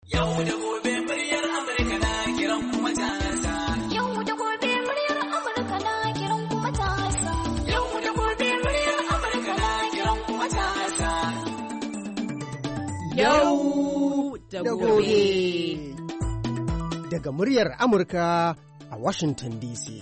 Yau da gobe muryar Amurka na kiran kuma matasa. Yau da gobe muryar Amurka na kiran kuma matasa. Yau da gobe muryar Amurka na kiran kuma matasa. Yau da gobe. Daga muryar Amurka a Washington DC.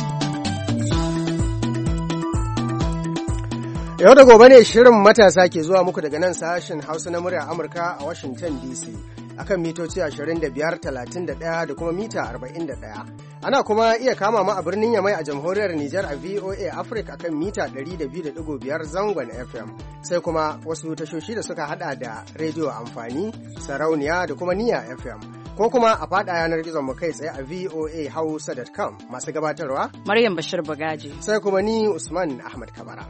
Yau da gobe ne shirin matasa ke zuwa muku daga nan sashen Hausa na muryar Amurka a Washington DC. Akan mitoci 25, 31 da kuma mita 41. Ana kuma iya kama mu a birnin Yamai a jamhuriyar Nijar a VOA Africa akan mita 102.5 zangon FM. Sai kuma wasu tashoshi da suka hada da rediyo amfani, sarauniya da kuma niya FM. Ko kuma a fada yanar gizon mu kai tsaye a voahausa.com. Masu gabatarwa Maryam Bashir Bagaji. Sai kuma ni Usman Ahmad Kabara.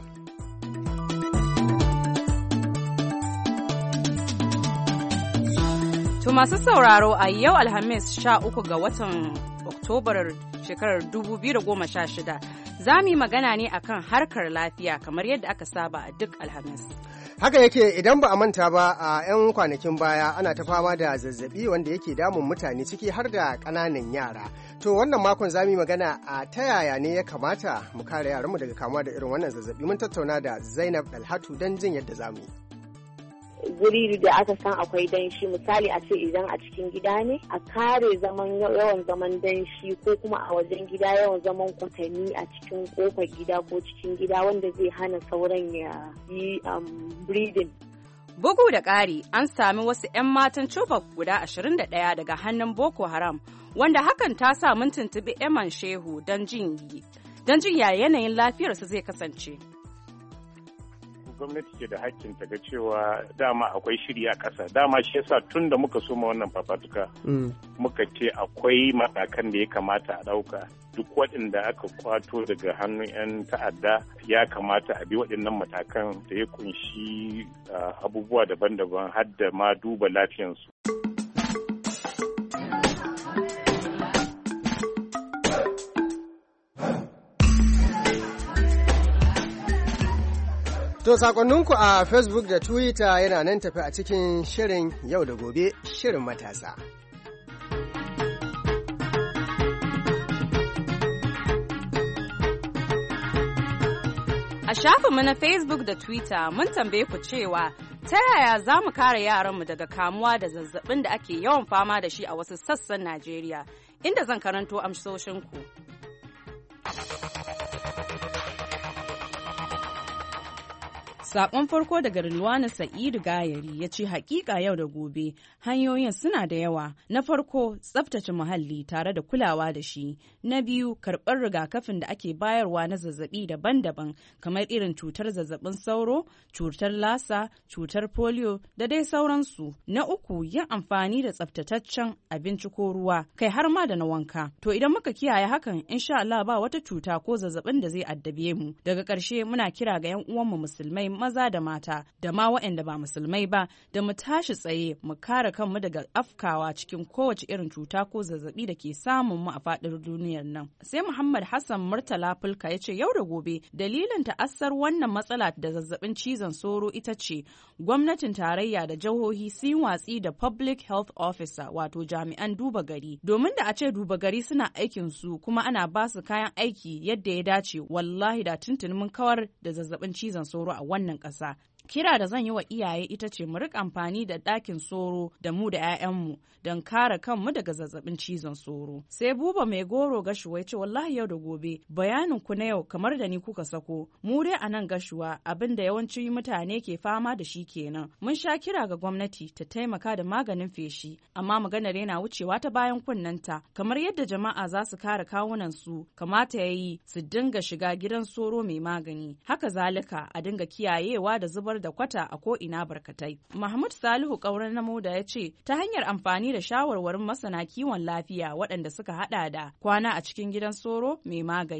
To masu sauraro a yau Alhamis 13 ga watan Oktobar shekarar 2016 za mu yi magana ne akan harkar lafiya kamar yadda aka saba a duk Alhamis. Haka yake idan ba a manta ba a 'yan kwanakin baya ana ta fama da zazzabi wanda yake damun mutane ciki har da ƙananan yara. To wannan makon za mu yi magana a ta yaya ne ya kamata mu kare yaranmu daga kamuwa da irin wannan zazzabi. Mun tattauna da Zainab Dalhatu don jin yadda za mu yi. Guri da aka san akwai danshi, misali a ce idan a cikin gida ne a kare yawan zaman danshi, ko kuma a wajen gida yawan zaman kwatanni a cikin kofar gida ko cikin gida wanda zai hana sauran ya yi breeding. Bugu da ƙari an sami wasu 'yan matan Chibok guda 21 daga hannun Boko Haram, wanda hakan ta sa mun tuntuɓi Eman Shehu don jin ya yanayin lafiyarsa zai kasance. Gwamnati ke da hakkin ta ga cewa dama akwai shiri a ƙasa. Dama shi yasa tun da muka soma wannan fafatuka muka ce akwai matakan da ya kamata a ɗauka. Duk waɗanda aka kwato daga hannun 'yan ta'adda ya kamata a bi waɗannan matakan da ya kunshi abubuwa daban-daban har da ma duba lafiyansu. To sakonninku a Facebook da Twitter yana nan tafi a cikin shirin yau da gobe, shirin matasa. A shafinmu na Facebook da Twitter mun tambaye ku cewa ta yaya za mu kare yaranmu daga kamuwa da zazzabin da ake yawan fama da shi a wasu sassan Najeriya, inda zan karanto amsoshinku. Sakon farko daga Rilwana Sa'idu Gayari ya ce hakika yau da gobe hanyoyin suna da yawa. Na farko tsaftace muhalli tare da kulawa da shi. Na biyu karɓar rigakafin da ake bayarwa na zazzabi daban-daban kamar irin cutar zazzabin sauro, cutar lasa, cutar polio da dai sauransu. Na uku yin amfani da tsaftataccen abinci ko ruwa kai har ma da na wanka. To idan muka kiyaye hakan insha Allah ba wata cuta ko zazzabin da zai addabe mu. Daga ƙarshe muna kira ga 'yan uwanmu musulmai maza da mata da ma waɗanda ba musulmai ba da mu tashi tsaye mu kare kanmu daga afkawa cikin kowace irin cuta ko zazzabi da ke samun mu a faɗin duniyar nan. Sai Muhammad Hassan Murtala Fulka ya ce yau da gobe dalilin ta'assar wannan matsala da zazzabin cizon sauro ita ce gwamnatin tarayya da jihohi sun watsi da public health officer wato jami'an duba gari, domin da a ce duba gari suna aikin su kuma ana ba su kayan aiki yadda ya dace, wallahi da tuntuni mun kawar da zazzabin cizon sauro a wannan ƙasa. Kira da zan yi wa iyaye ita ce mu rika amfani da ɗakin soro da mu da 'ya'yanmu don kare kanmu daga zazzabin cizon soro. Sai Buba Mai Goro Gashuwa ya ce wallahi yau da gobe bayanin ku na yau kamar da ni kuka sako. Mu dai a nan Gashuwa abin da yawanci mutane ke fama da shi kenan. Mun sha kira ga gwamnati ta taimaka da maganin feshi, amma maganar yana wucewa ta bayan kunnanta. Kamar yadda jama'a za su kare kawunan su, kamata ya yi su dinga shiga gidan soro mai magani. Haka zalika a dinga kiyayewa da zubar da kwata a ko'ina barkatai. Mahmud Salihu Kauran Namo da ya ce ta hanyar amfani da shawarwarin masana kiwon lafiya waɗanda suka hada da kwana a cikin gidan soro mai magani,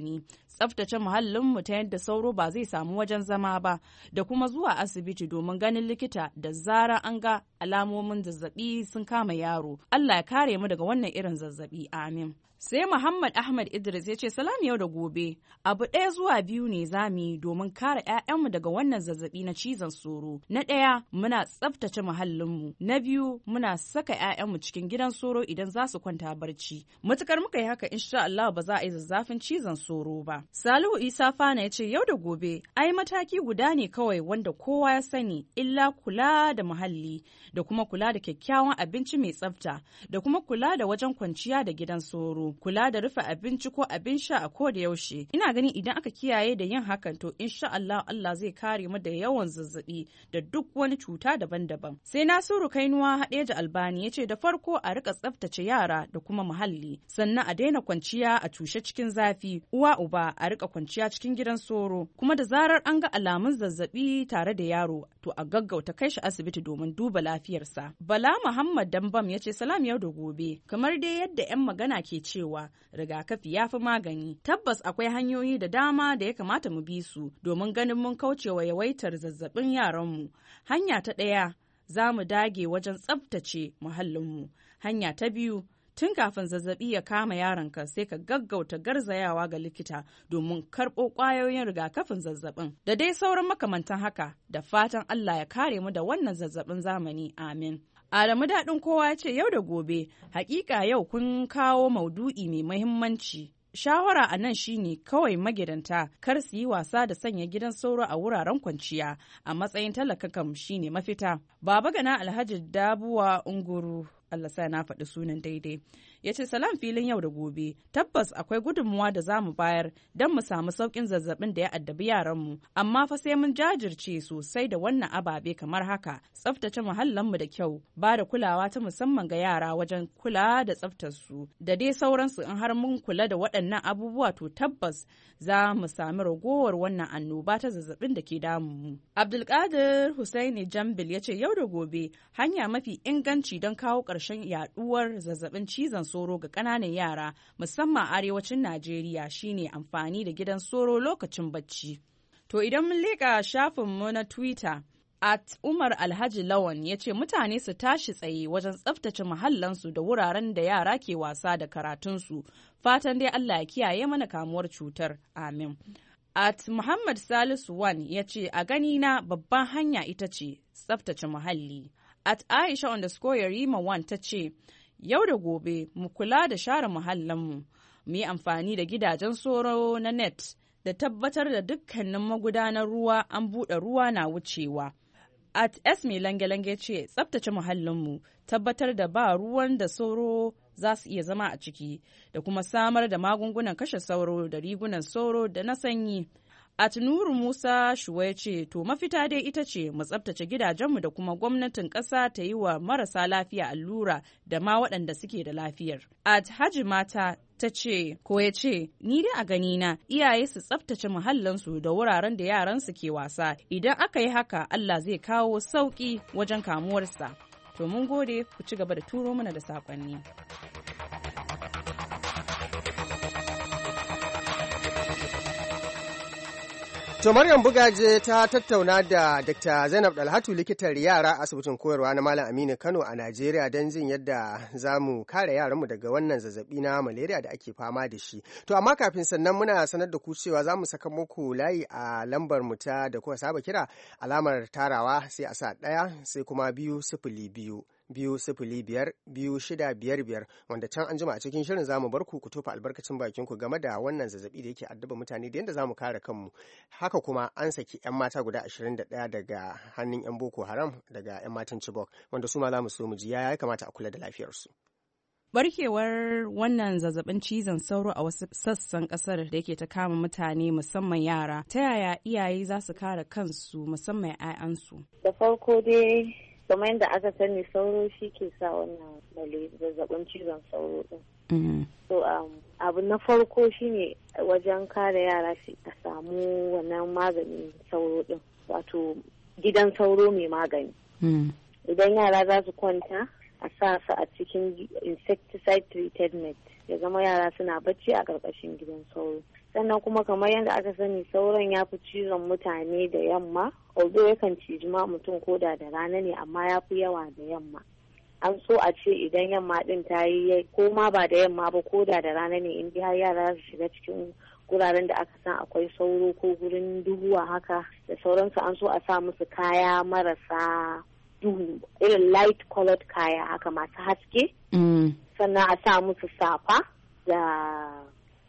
tsaftace muhallinmu ta yadda sauro ba zai samu wajen zama ba, da kuma zuwa asibiti domin ganin likita da zara an ga alamomin zazzabi sun kama yaro. Allah ya kare mu daga wannan irin zazzabi, amin. Sai Muhammad Ahmad Idris ya ce salam yau da gobe, abu 1 zuwa 2 ne za mu yi domin kare 'ya'yanmu daga wannan zazzabi na cizon sauro. Na 1 muna tsaftace muhallinmu, na 2 muna saka 'ya'yanmu cikin gidan sauro idan za su kwanta barci. Matukar muka yi haka insha Allah ba za a yi zazzafin cizon sauro ba. Salihu Isa Fana ya ce yau da gobe ai mataki guda ne kawai wanda kowa ya sani, illa kula da muhalli da kuma kula da kyakkyawan abinci mai tsafta da kuma kula da wajen kwanciya da gidan sauro. Kula da rufe abinci ko abin sha a ko da yaushe. Ina ganin idan aka kiyaye da yin hakan to insha Allah Allah zai kare mu da yawan zazzabi da duk wani cuta daban-daban. Sai Nasiru Kainuwa Hadeja Albani ya ce da farko a rika tsaftace yara da kuma muhalli, sannan a daina kwanciya a cushe cikin zafi, uwa uba a rika kwanciya cikin gidan soro, kuma da zarar an ga alamun zazzabi tare da yaro to a gaggauta kai shi asibiti domin duba lafiyarsa. Bala Muhammad Dambam ya ce salam yau da gobe, kamar dai yadda 'yan magana ke cewa rigakafi ya fi magani. Tabbas akwai hanyoyi da dama da ya kamata mu bi su domin ganin mun kaucewa yawaitar zazzabin yaranmu. Hanya ta 1 za mu dage wajen tsaftace muhallinmu. Hanya ta 2 tun kafin zazzabi ya kama yaronka sai ka gaggauta garzayawa ga likita domin karɓo ƙwayoyin rigakafin zazzabin da dai sauran makamantan haka, da fatan Allah ya kare mu da wannan zazzabin zamani, amin. Adamu Daɗin Kowa ya ce yau da gobe, hakika yau kun kawo maudu'i mai muhimmanci. Shawara a nan shine kawai magidanta kar su yi wasa da sanya gidan sauro a wuraren kwanciya, a matsayin talaka kam shine mafita. Baba Gana Alhaji Dabuwa Unguru, Allah sa na faɗi sunan daidai, ya ce salam filin yau da gobe, tabbas akwai gudunmuwa da za mu bayar don mu samu sauƙin zazzabin da ya addabi yaranmu, amma fa sai mun jajirce sosai da wannan ababe kamar haka: tsaftace muhallanmu da kyau, ba da kulawa ta musamman ga yara wajen kula da tsaftarsu da dai sauransu. In har mun kula da waɗannan abubuwa to tabbas za mu sami ragowar wannan annoba ta zazzabin da ke damunmu. Abdulkadir Husaini Jambil ya ce yau da gobe, hanya mafi inganci don kawo ƙarshen yaɗuwar zazzabin cizon sauro ga ƙananan yara musamman arewacin Najeriya shine amfani da gidan sauro lokacin bacci. To idan mun leƙa shafinmu na Twitter, @Umar Alhaji Lawan ya ce mutane su tashi tsaye wajen tsaftace muhallansu da wuraren da yara ke wasa da karatunsu. Fatan dai Allah ya kiyaye mana kamuwar cutar, amin. Muhammad Salisu Wan ya ce a ganina babban hanya ita ce tsaftace muhalli. Aisha_Yarima Wan ta ce yau da gobe mu kula da share muhallanmu, mu yi amfani da gidajen sauro na net da tabbatar da dukkanin magudanar ruwa an buɗe ruwa na wucewa. @Esme Lange ce tsaftace muhallinmu, tabbatar da ba ruwan da sauro za su iya zama a ciki, da kuma samar da magungunan kashe sauro da rigunan sauro da na sanyi. Nuru Musa Shuwa ya ce to mafita dai ita ce mu tsaftace gidajenmu da kuma gwamnatin ƙasa ta yi wa marasa lafiya allura da ma waɗanda suke da lafiyar. Haji Mata ta ce ko ya ce ni dai a ganina iyaye su tsaftace muhallinsu da wuraren da yaransu ke wasa, idan aka yi haka Allah zai kawo sauƙi wajen kamuwarsa. To mun gode, ku ci gaba da turo mana da saƙonni. To Maryam Bugaje ta tattauna da Dr. Zainab Dalhatu likitar yara asibitin koyarwa na Malam Aminu Kano a Najeriya don jin yadda za mu kare yaranmu daga wannan zazzabi na malaria da ake fama da shi. To amma kafin sannan muna sanar da ku cewa za mu saka muku layi a lambar mu ta da kuka saba kira, alamar tarawa sai a sa 1 sai kuma 202 205 wanda can an jima a cikin shirin zamu bar ku tofa albarkacin bakin ku game da wannan zazzabi da yake addaba mutane da yadda zamu kare kanmu. Haka kuma an saki 'yan mata guda 21 daga hannun 'yan Boko Haram daga 'yan matan Chibok, wanda su ma zamu so mu ji ya kamata a kula da lafiyarsu. Barkewar wannan zazzabin cizon sauro a wasu sassan kasar da yake ta kama mutane musamman yara, ta yaya iyaye za su kare kansu musamman 'ya'yansu? Da farko dai kamar yadda aka sani sauro shi ke sa wannan zazzabin cizon sauro din. So abu na farko shine wajen kare yara shi a samu wannan maganin sauro din, wato gidan sauro mai magani. Idan yara za su kwanta a sa su a cikin insecticide treated net, ya zama yara suna bacci a ƙarƙashin gidan sauro. Sannan kuma kamar yadda aka sani sauron ya fi cizon mutane da yamma, although yakan ciji ma mutum koda da rana ne, amma ya fi yawa da yamma. An so a ce idan yamma din ta yi, ko ma ba da yamma ba koda da rana ne, in har yara su shiga cikin guraren da aka san akwai sauro ko gurin duhuwa haka da sauransu, an so a sa musu kaya marasa duhu, irin light colored kaya haka masu haske. Sannan a sa musu safa da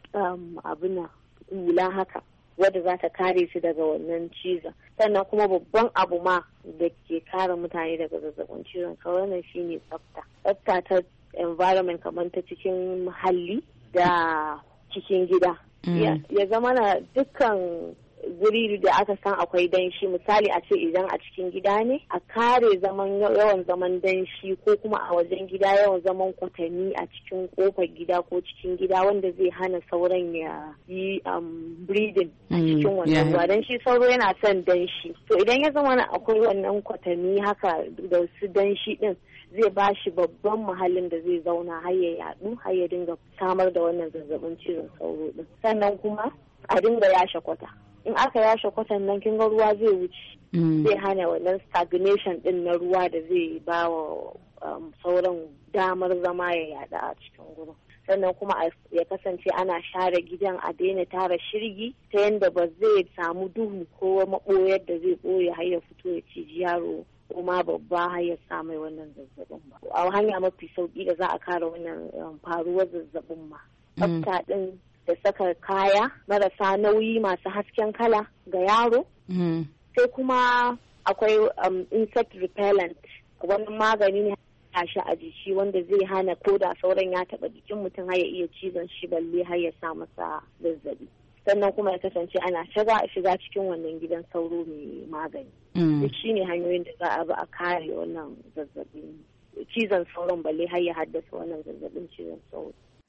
abuna hula haka wadda za ta kare su daga wannan cizon. Sannan kuma babban abu ma da ke kare mutane daga zazzabin cizon sauro nan shine tsafta ta environment, kamar ta cikin muhalli da cikin gida. Ya zama na dukkan guri da aka san akwai danshi, misali a ce idan a cikin gida ne a kare yawan zaman danshi, ko kuma a wajen gida yawan zaman kwatanni a cikin kofar gida ko cikin gida, wanda zai hana sauran ya yi breeding a cikin wannan ruwa. Dan shi sauro yana son danshi, to idan ya zama akwai wannan kwatanni haka da su danshi din, zai ba shi babban muhallin da zai zauna har ya yadu, har ya dinga samar da wannan zazzabin cizon sauro din. Sannan kuma a dinga yashe kwata. In aka yashe kwatan nan kin ga ruwa zai wuce, zai hana wannan stagnation din na ruwa da zai ba wa sauran damar zama ya yada a cikin gurin. Sannan kuma ya kasance ana share gidan, a daina tara shirgi ta yadda ba zai samu duhu ko maɓoyar da zai ɓoye har ya fito ya ciji yaro kuma babba har ya sa mai wannan zazzabin ba. A hanya mafi sauki da za a kare wannan faruwar zazzabin ma, tsafta din da saka kaya marasa nauyi masu hasken kala ga yaro. Sai kuma akwai insect repellent, wani magani ne shi a jiki wanda zai hana koda sauran ya taba jikin mutum har ya iya cizon shi, balle har ya sa masa zazzabi. Sannan kuma ya kasance ana shiga cikin wannan gidan sauro mai magani. Shi ne hanyoyin da za a bi a kare wannan zazzabin cizon sauron, balle har ya haddasa wannan zazzabin cizon sauro.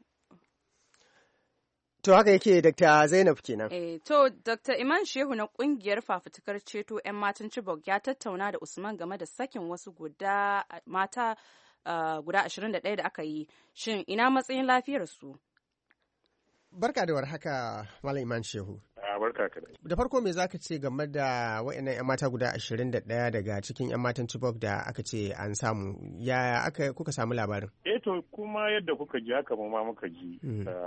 To haka yake Dr. Zainab kenan. To Dr. Iman Shehu na kungiyar fafutukar ceto 'yan matan Chibok ya tattauna da Usman game da sakin wasu mata guda 21 da aka yi. Shin ina matsayin lafiyarsu? Barka da warhaka Malam Iman Shehu. Barka ka da farko me zaka ce game da waɗannan 'yan mata guda 21 daga cikin 'yan matan Chibok da aka ce an samu, yaya kuka samu labarin? To kuma yadda kuka ji haka mu ma muka ji.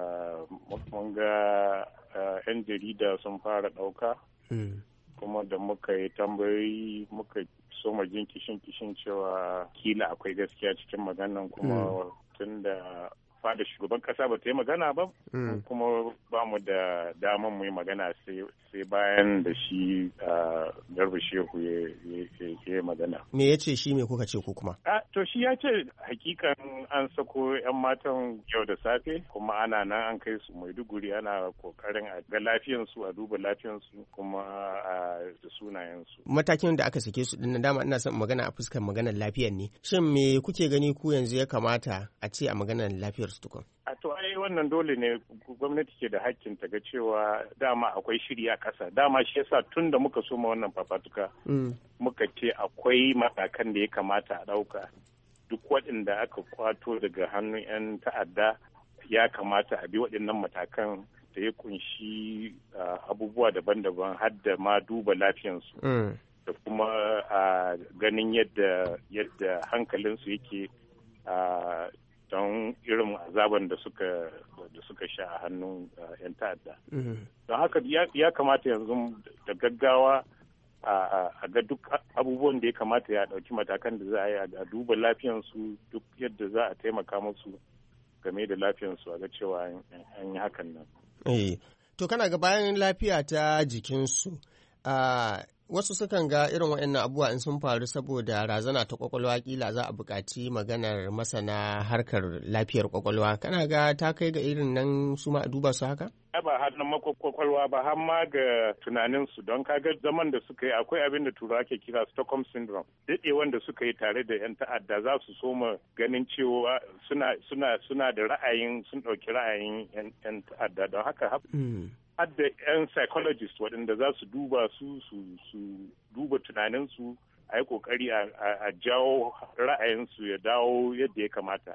Mun ga 'yan jarida sun fara ɗauka, kuma da muka yi tambayoyi muka soma jin kishin cewa kila akwai gaskiya cikin maganan, kuma tun da fada shugaban kasa ba ta yi magana ba, kuma ba mu da daman mu yi magana sai bayan da shi Garba Shehu ya yi magana. Me ya ce shi, me kuka ce ko kuma? To shi ya ce hakikan an sako 'yan matan yau da safe, kuma ana nan an kai su Maiduguri, ana kokarin a ga lafiyansu, a duba lafiyansu, kuma da sunayensu. Matakin da aka sake su din dama ina son magana a fuskar maganar lafiyar ne. Shin me kuke gani ku yanzu ya kamata a ce a maganar lafiyar su tukun? To wannan dole ne gwamnati ke da hakkin ta ga cewa dama akwai shiri a ƙasa. Dama shi yasa tun da muka soma wannan fafatuka muka ce akwai matakan da ya kamata a ɗauka. Duk waɗanda aka kwato daga hannun 'yan ta'adda ya kamata a bi waɗannan matakan da ya kunshi abubuwa daban-daban, har da ma duba lafiyansu da kuma ganin yadda hankalinsu yake don irin azaban da suka sha a hannun 'yan ta'adda. Don haka ya kamata yanzu da gaggawa a ga duk abubuwan da ya kamata ya ɗauki matakan da za a yi a duba lafiyansu, duk yadda za a taimaka musu game da lafiyansu, a ga cewa an yi hakan nan. To kana ga bayan lafiya ta jikinsu, wasu sukan ga irin waɗannan abubuwa in sun faru saboda razana ta kwakwalwa, kila za a buƙaci maganar masana harkar lafiyar kwakwalwa. Kana ga ta kai ga irin nan su ma a duba su haka? Ba har nan kwakwalwa ba, har ma ga tunaninsu, don kaga zaman da suka yi akwai abin da turawa ke kira Stockholm syndrome. Daɗewan da suka yi tare da 'yan ta'adda za su soma ganin cewa suna da ra'ayin, sun ɗauki ra'ayin 'yan ta'adda, don haka hadda 'yan psychologist waɗanda za su duba su duba tunaninsu a yi kokari a jawo ra'ayinsu ya dawo yadda ya kamata.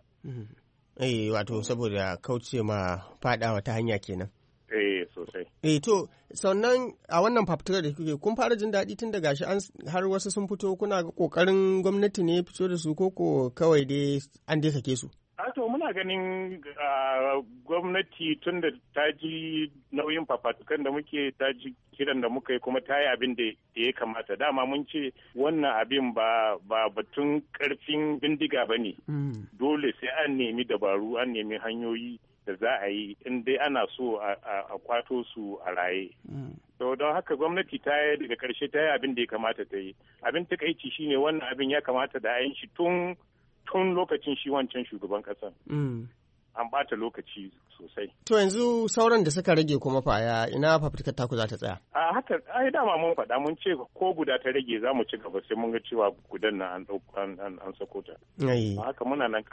Wato saboda kauce ma fadawa ta hanya kenan. Sosai. To sannan a wannan fafutukar da kuke kun fara jin daɗi tun da gashi har wasu sun fito, kuna ga kokarin gwamnati ne fito da su koko kawai dai an dai sake su? To muna ganin gwamnati tun da ta ji nauyin fafatukan da muke, ta ji kiran da muka yi, kuma ta yi abin da ya kamata. Dama mun ce wannan abin ba batun karfin bindiga ba ne. Dole sai an nemi dabaru, an nemi hanyoyi da za a yi in dai ana so a kwato su a raye. To don haka gwamnati ta yi daga karshe ta yi abin da ya kamata ta yi. Abin takaici shine wannan abin ya kamata da a yi shi tun lokacin shi wancan shugaban ƙasa. An bata lokaci sosai. To yanzu sauran da suka rage kuma fa ina fafutukar taku za ta tsaya? A haka ai dama mun faɗa mun ce ko guda ta rage za mu ci gaba sai mun ga cewa gudan nan an sako ta. Haka muna nan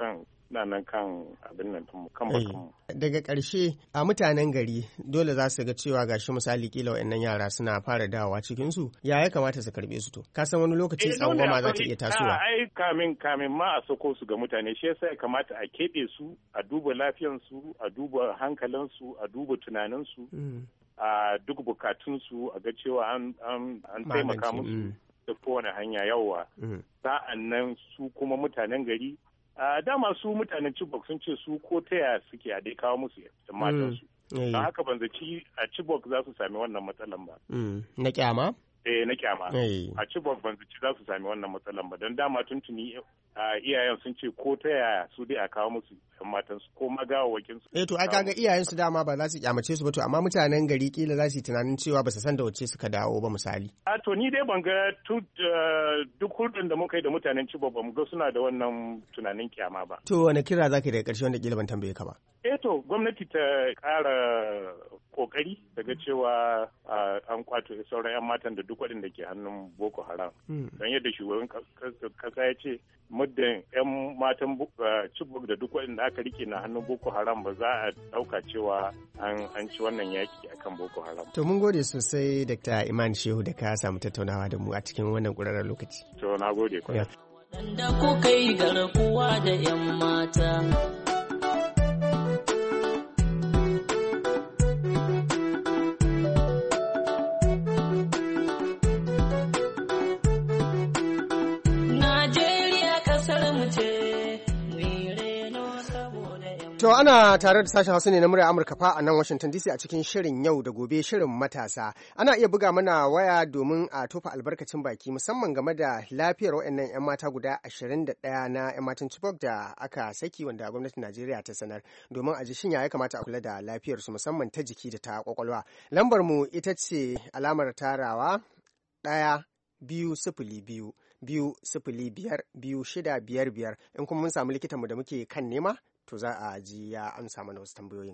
kan abin nan kan bakanmu. Daga ƙarshe a mutanen gari dole za su ga cewa gashi misali kila wayannan yara suna fara dawowa cikin su, ya kamata su karbe su to ka san wani lokaci tsangwama za ta iya tasowa. Ai kamin ma a sako su ga mutane, shi yasa ya kamata a keɓe su, a duba lafiyan su, a duba hankalin su, a duba tunanin su, a duk bukatun su, a ga cewa an taimaka musu da kowane hanya yawa. Sa'an nan su kuma mutanen gari dama su mutanen Chibok sun ce su ko taya suke a dai kawo musu matansu. Don haka ban zaci a Chibok za su sami wannan matsalan ba. Na kyama? Na kyama. A Chibok ban zaci za su sami wannan matsalan ba, don dama tuntuni iyayen sun ce ko taya su dai a kawo musu matansu ko magawawakin su. To ai kaga iyayen su dama ba za su kyamace su ba, to amma mutanen gari kila za su yi tunanin cewa ba su san da wacce suka dawo ba misali. To ni dai ban ga duk hulɗin da muka yi da mutanen Chibok ba mu ga suna da wannan tunanin kyama ba. To wani kira za ka yi daga ƙarshe wanda kila ban tambaye ka ba? To gwamnati ta ƙara kokari daga cewa an kwato sauran 'yan matan da duk waɗanda ke hannun Boko Haram. Don yadda shugaban kasa ya ce muddin 'yan matan Chibok da duk waɗanda aka rike na hannun Boko Haram ba za a ɗauka cewa an ci wannan yaki akan Boko Haram. To mun gode sosai Dr. Iman Shehu da ka samu tattaunawa da mu a cikin wannan ƙurarren lokaci. To na gode. Waɗanda kuka yi garkuwa da 'yan mata. To ana tare da sashen Hausa ne na murya Amurka fa a nan Washington DC a cikin shirin yau da gobe shirin matasa. Ana iya buga mana waya domin a tofa albarkacin baki musamman game da lafiyar waɗannan 'yan mata guda 21 na 'yan matan Chibok da aka saki wanda gwamnatin Najeriya ta sanar, domin a ji shin ya kamata a kula da lafiyarsu musamman ta jiki da ta kwakwalwa. Lambar mu ita ce alamar tarawa 1-2-0-2 2-0-5-2-6-5-5 in kuma mun samu likitanmu da muke kan nema to za a ji ya amsa mana wasu tambayoyin.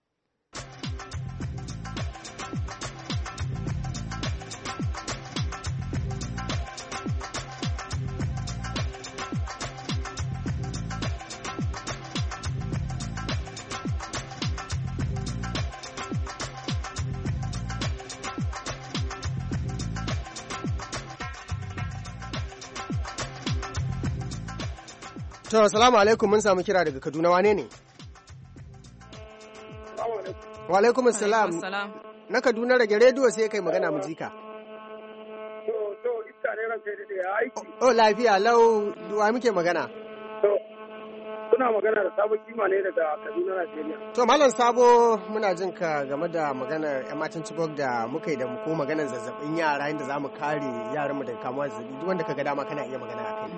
To, salamu alaikum, mun samu kira daga Kaduna, wane ne? Wa alaikum salam. Na Kaduna rage rediyo sai kai magana mu jika. To, iska ne ran kai da ya aiki. Oh, lafiya lau, wa muke magana? To, kuna magana da Sabo Kima ne daga Kaduna, Najeriya. To, Malam Sabo, muna jin ka game da maganar 'yan matan Chibok da muka yi da ko maganar zazzabin yara inda za mu kare yaranmu daga kamuwa zazzabi, duk wanda ka ga dama kana iya magana a kai.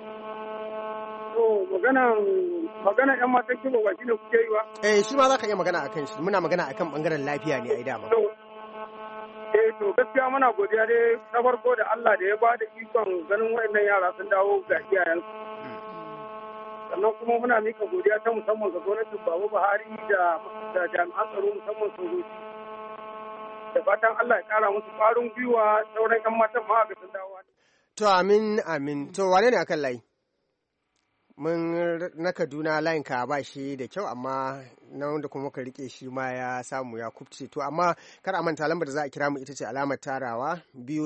Magana 'yan matan Chibok ba shi ne kuke yi ba? Shi ma za ka iya magana a kan shi, muna magana a kan ɓangaren lafiya ne a yi dama. To gaskiya muna godiya dai na farko da Allah da ya ba da ikon ganin waɗannan yara sun dawo ga iyayensu. Sannan kuma muna mika godiya ta musamman ga gwamnatin Baba Buhari da jami'an tsaro musamman sojoji. Da fatan Allah ya ƙara musu ƙwarin gwiwa sauran 'yan matan ma ga sun dawo. To amin. To wane ne akan layi? na Kaduna layin ka ba shi da kyau amma na wanda kuma ka rike shi ma ya samu ya kubce to amma kar a manta lambar da za a kira mu ita ce alamar tarawa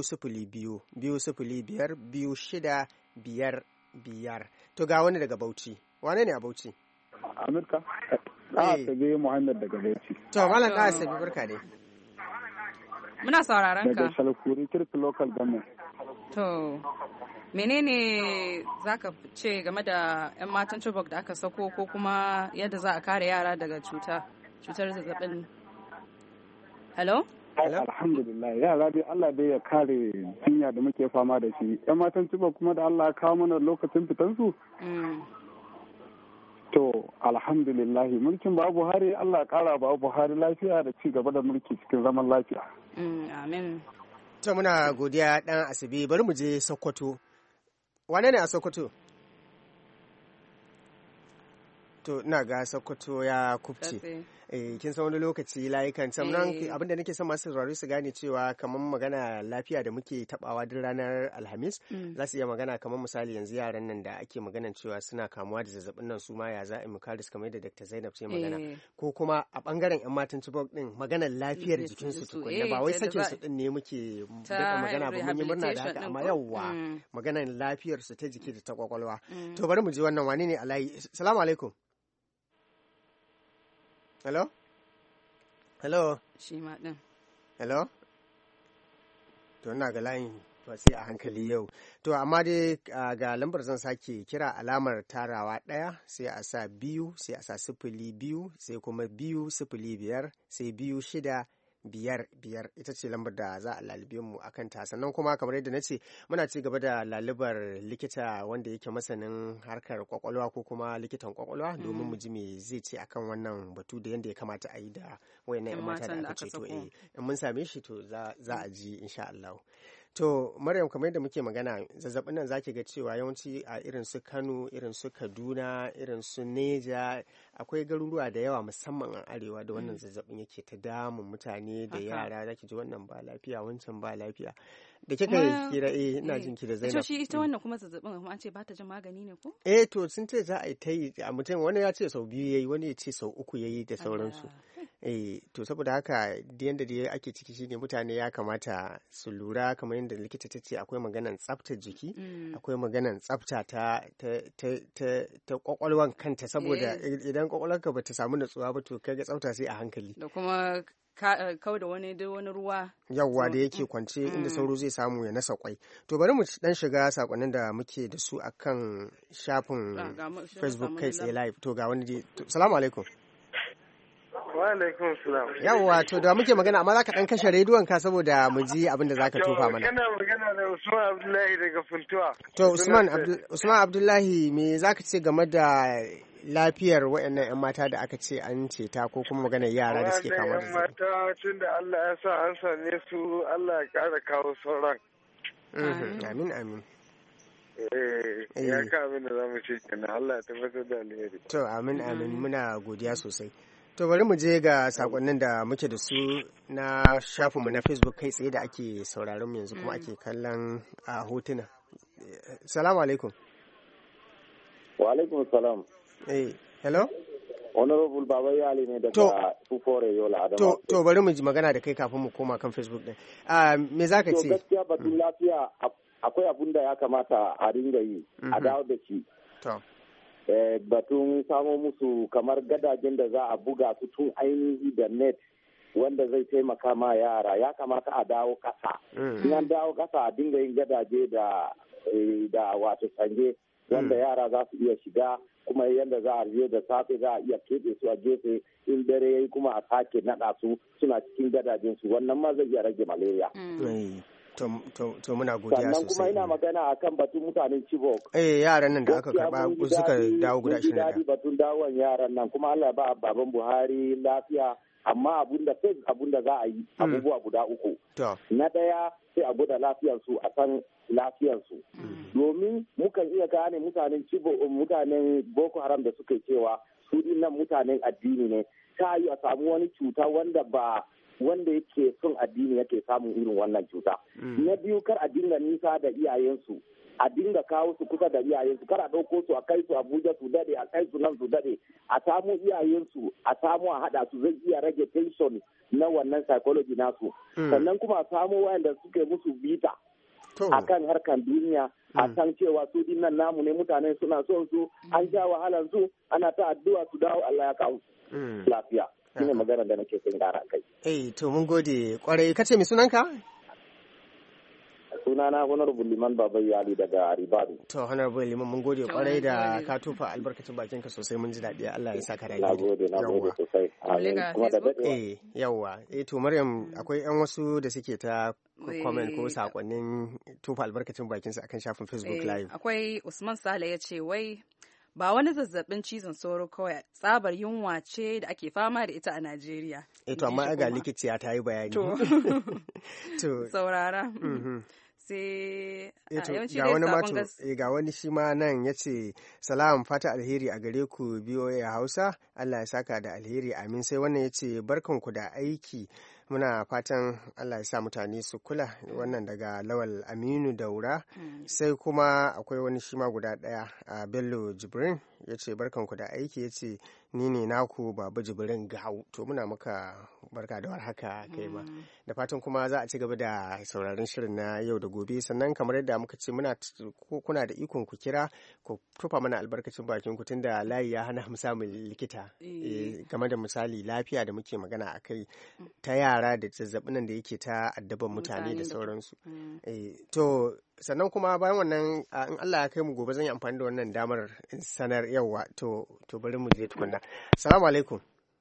202-205-655 to ga wani daga Bauchi. Wane ne a Bauchi? Amurka. Asabe Muhammad daga Bauchi. To malam da Asabe barka dai. Muna sauraron ka. Daga Shalkuri Kirk Local Government. To menene zaka ce game da 'yan matan Chibok da aka sako ko kuma yadda za a kare yara daga cutar zazzabin? Hello? Alhamdulillah yara dai Allah dai ya kare jinya da muke fama da shi. 'Yan matan Chibok kuma da Allah ya kawo mana lokacin fitansu. To alhamdulillah mulkin ba Buhari Allah ya kara ba Buhari lafiya da ci gaba da mulki cikin zaman lafiya. Amin. To muna godiya dan Asabe bari mu je Sokoto. Wane ne a Sokoto? To ina ga Sokoto ya kubce. Kin san wani lokaci layukan sannan abinda nake son masu sauraro su gane cewa kamar magana lafiya da muke tabawa duk ranar Alhamis za su iya magana kamar misali yanzu yaran nan da ake magana cewa suna kamuwa da zazzabin nan su ma ya za a mu kare su kamar da Dr. Zainab ce magana ko kuma a bangaren yan matan Chibok din maganar lafiyar jikinsu tukunna ba wai sakin su din ne muke daɗa magana ba mun yi murna da haka amma yawwa maganar lafiyar su ta jiki da ta kwakwalwa to bari mu ji wannan wani ne Alayi. Assalamu alaikum. Hello? Shi ma ɗin. Hello? To, ina ga layin ba sai a hankali yau. To, amma dai ga lambar zan sake kira alamar tarawa 1 sai a sa 2 sai a sa 02 sai kuma 205 sai 26 biyar ita ce lambar da za a lalube mu a kanta sannan kuma kamar yadda na ce muna ci gaba da lalubar likita wanda yake masanin harkar kwakwalwa ko kuma likitan kwakwalwa domin mu ji me zai ce akan wannan batu da yadda ya kamata a yi da wayannan yan mata da aka ce to in mun same shi to za a ji insha Allah. To Maryam kamar yadda muke magana zazzabin nan zaki ga cewa yawanci a irin su Kano irin su Kaduna irin su Neja akwai garuruwa da yawa musamman a arewa da wannan zazzabin yake ta damun mutane da yara zaki ji wannan ba lafiya wancan ba lafiya da kika yi kira ina jin ki da Zainab. Shi ita wannan kuma zazzabin kuma an ce ba ta jin magani ne ko? To sun ce za a yi ta yi a mutum wani ya ce sau 2 yayi wani ya ce sau 3 yayi da sauransu. To saboda haka yanda da ake ciki shine mutane ya kamata su lura kamar yadda likita ta ce akwai maganan tsaftar jiki akwai maganan tsafta ta kwakwalwan kanta saboda idan kwakwalwarka ba ta samu natsuwa ba to kaga tsafta sai a hankali da kuma kau da wani ruwa yawwa da yake kwance inda sauro zai samu ya nasa kwai. To bari mu dan shiga sakonnin da muke da su akan shafin Facebook kai tsaye live to ga wani dai salamu alaikum. Wa alaikum salam. Yawwa to da muke magana amma zaka dan kashe rediyon ka saboda mu ji abin da zaka tofa mana. Kana magana da Usman Abdullahi daga Funtuwa. To Usman Abdullahi me zaka ce game da lafiyar waɗannan 'yan mata da aka ce an ceta ko kuma maganar yara da suke kama da zai. mata tun da Allah ya sa an same su Allah ya ƙara kawo sauran. Amin. Ya ka abin da za mu ce kenan Allah ya tabbatar da alheri. To amin muna godiya sosai. To bari mu je ga sakonnin da muke da su na shafinmu na Facebook kai tsaye da ake sauraron mu yanzu kuma ake kallon a hotuna. Salamu alaikum. Wa alaikum salam. Hello? Honorable Baba Yali ne daga Tufore Yola Adama. To bari mu ji magana da kai kafin mu koma kan Facebook din. Me zaka ce? To gaskiya batun lafiya akwai abun da ya kamata a ringa yi a dawo da shi. To. Batun samo musu kamar gadajen da za a buga su tun ainihi da net wanda zai taimaka ma yara ya kamata a dawo kasa. In an dawo kasa a dinga yin gadaje da wato sange wanda yara za su iya shiga kuma yadda za a je da safe za a iya keɓe su a gefe in dare yayi kuma a sake naɗa su suna cikin gadajen su wannan ma zai iya rage malaria. To muna godiya sosai. Sannan kuma ina magana akan batun mutanen Chibok. Yaran nan da aka karba suka dawo guda 21. Mun batun dawon yaran nan kuma Allah ya ba baban Buhari lafiya amma abunda za a yi abubuwa guda 3. Na daya sai a gwada lafiyarsu a san lafiyarsu. Domin mukan iya gane mutanen Chibok mutanen Boko Haram da suke cewa su dinnan mutanen addini ne. Ta yi a samu wani cuta wanda yake son addini yake samun irin wannan cuta. Na biyu kar a dinga nisa da iyayensu a dinga kawo su kusa da iyayensu, kar a ɗauko su a kai su Abuja su dade, a kai su nan su dade, a samu iyayensu, a samu a haɗa su, zai iya rage tension na wannan psychology nasu. Sannan kuma a samu wayanda suke musu bita a kan harkar duniya, a san cewa su dinnan namu ne, mutane suna son su, an sha wahalar su, ana ta addu'a su dawo, Allah ya kawo lafiya. Shine magana da nake son gara kai. To mun gode kwarai. Kace mi sunanka? Sunana Honorable Liman Babai Ali daga Ribadu. To Honorable Liman mun gode kwarai da ka tofa albarkacin bakinka sosai, mun ji daɗi. Allah ya saka da alheri. Na gode sosai. Kuma da daɗewa. Yawwa. To Maryam, akwai yan wasu da suke ta comment ko sakonnin tofa albarkacin bakinsa akan shafin Facebook Live. Akwai Usman Sale ya ce wai ba wani zazzabin cizon sauro kawai, tsabar yunwa ce da ake fama da ita a Najeriya. To amma ga likiciya ta yi bayani. To saurara. Sai ga wani shi ma nan ya ce salam, fata alheri a gare ku BOA Hausa, Allah ya saka da alheri, amin. Sai wannan ya ce barkanku da aiki, muna fatan Allah ya sa mutane su kula. Wannan daga Lawal Aminu Daura. Sai kuma akwai wani shi ma guda ɗaya a Bello Jibrin ya ce barkanku da aiki, ya ce ni ne naku Baba Jibrin Gau. To muna maka barka da warhaka kai ma, da fatan kuma za a ci gaba da sauraron shirin na yau da gobe. Sannan kamar yadda muka ce kuna da ikon ku kira ku tufa mana albarkacin bakin ku, tunda layi ya hana mu samun likita game da misali lafiya da muke magana akai ta yara da zazzabin da yake ta addaban mutane da sauransu. To sannan kuma bayan wannan in Allah ya kai mu gobe zan yi amfani da wannan damar sanar yawa to bari mu je tukunna. Assalamu alaikum.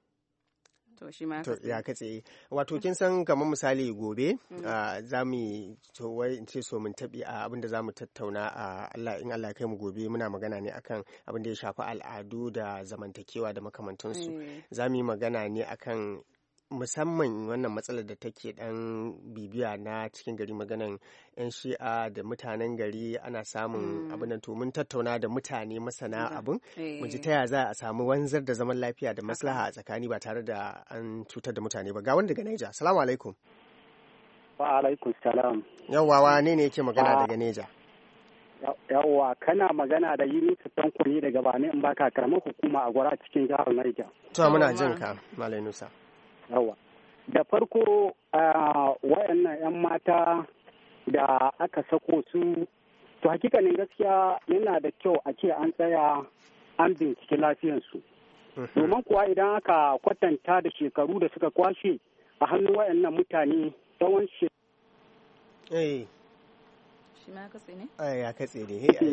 To shi ma ya katse, wato kin san kamar misali gobe za mu wai in ce so mun tabi a abin da za mu tattauna a Allah in Allah ya kai mu gobe, muna magana ne akan abin da ya shafi al'adu da zamantakewa da makamantansu. Za mu yi magana ne akan musamman wannan matsalar da take dan bibiya na cikin gari, maganan 'yan shi'a da mutanen gari, ana samun abin nan. To mun tattauna da mutane masana abin, mu ji taya za a samu wanzar da zaman lafiya da maslaha a tsakani ba tare da an cutar da mutane ba. Ga wanda daga Neja. Assalamu alaikum. Wa alaikum salam. Yawwa, wane ne yake magana daga Neja? Yawwa, kana magana da Yunusa Tankuri daga Bani in baka karamar hukuma a Gwara cikin jihar Niger. To muna jin ka Malam Yunusa. Yawa, da farko wayannan 'yan mata da aka sako su, to hakikanin gaskiya yana da kyau a ce an tsaya an binciki lafiyansu. Domin kuwa idan aka kwatanta da shekaru da suka kwashe a hannun wayannan mutane tsawon shi ma katse ne? Ya katse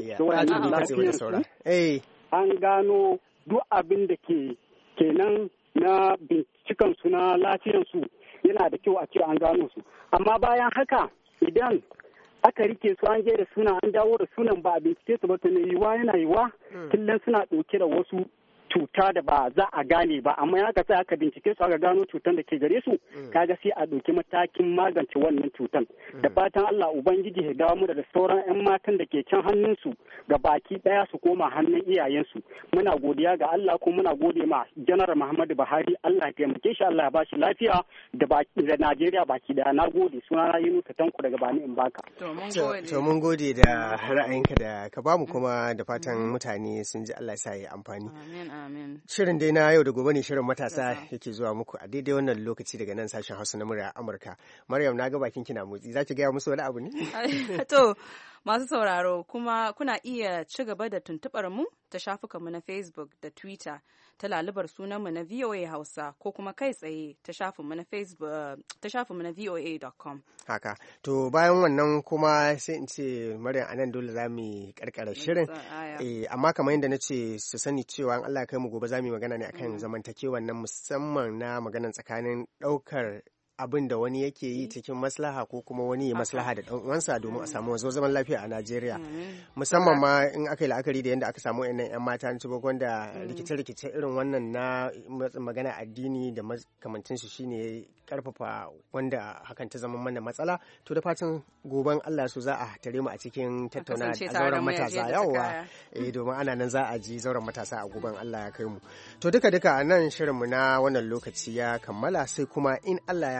ne. An gano duk abin da kenan na bincikan su na lafiyansu yana da kyau a ce an gano su, amma bayan haka idan aka rike su an je da suna an dawo da sunan ba a bincike su ba, to ne yiwa yana yiwa kullum suna ɗauke da wasu cuta da ba za a gane ba, amma ya ka sai aka bincike su aka gano cutan da ke gare su, kaga sai a ɗauki matakin magance wannan cutan. Da fatan Allah Ubangiji ya dawo mu da sauran 'yan matan da ke can hannunsu ga baki ɗaya su koma hannun iyayensu. Muna godiya ga Allah ko muna gode ma Janar Muhammadu Buhari, Allah ya taimake shi, Allah ya ba shi lafiya da Najeriya baki ɗaya. Na gode, sunana Yunusa Tanko daga Bani in baka. To mun gode da ra'ayinka da ka bamu, kuma da fatan mutane sun ji, Allah ya sa ya amfani. Amin. Shirin dai na yau da gobe ne, shirin matasa yake zuwa muku a daidai wannan lokaci daga nan sashen Hausa na murya Amurka. Maryam, na ga bakin kina motsi, za ki gaya musu wani abu ne? To, masu sauraro kuma kuna iya ci gaba da tuntuɓar mu ta shafukanmu na Facebook da Twitter ta lalubar sunanmu na VOA Hausa, ko kuma kai tsaye ta shafinmu na Facebook, ta shafinmu na voa.com. Haka. To bayan wannan kuma sai in ce Maryam, anan dole za mu karkara shirin. Amma kamar yadda na ce su sani cewa Allah kai mu gobe za mu yi magana ne akan zamantakewan nan, musamman na maganan tsakanin ɗaukar abin da wani yake yi cikin maslaha ko kuma wani ya maslaha da ɗan uwansa domin a samu wanzuwar zaman lafiya a Najeriya, musamman ma in aka yi la'akari da yadda aka samu yan mata na Chibok, wanda rikice-rikice irin wannan na magana addini da makamancin shi shine karfafa wanda hakan ta zama mana matsala. To da fatan goben Allah su za a tare mu a cikin tattauna a zauren matasa, yawa domin ana nan za a ji zauren matasa a goben Allah ya kai mu. To duka a nan shirinmu na wannan lokaci ya kammala, sai kuma in Allah ya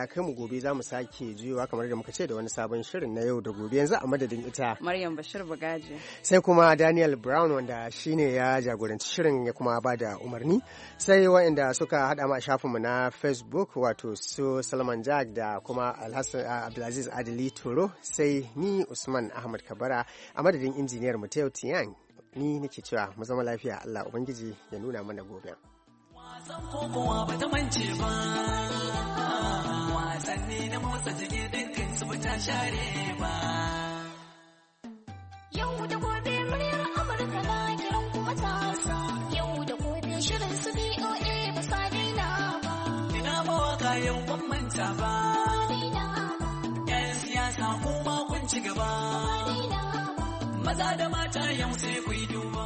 kai mu gobe za mu sake juyowa kamar da muka ce da wani sabon shirin na yau da gobe. Yanzu a madadin ita Maryam Bashir Bugaji sai kuma Daniel Brown wanda shine ya jagoranci shirin ya kuma ba da umarni, sai waɗanda suka haɗa mu a shafinmu na Facebook wato su Salman Jag da kuma Alhassan Abdulaziz Adili Turo, sai ni Usman Ahmad Kabara a madadin injiniyar mu Teo Tiang. Ni nake cewa mu zama lafiya, Allah Ubangiji ya nuna mana gobe. Wasan kokowa ba ta mance ba, wasanni na motsa jiki dukkan su ba ta share ba. Yau da gobe muryar Amurka na kiran kuma tasa, yau da gobe shirin su BOA ba sa daina ba. Ina mawaka yau ban manta ba, yan siyasa kuma kun ci gaba, maza da mata yau sai ku yi duba.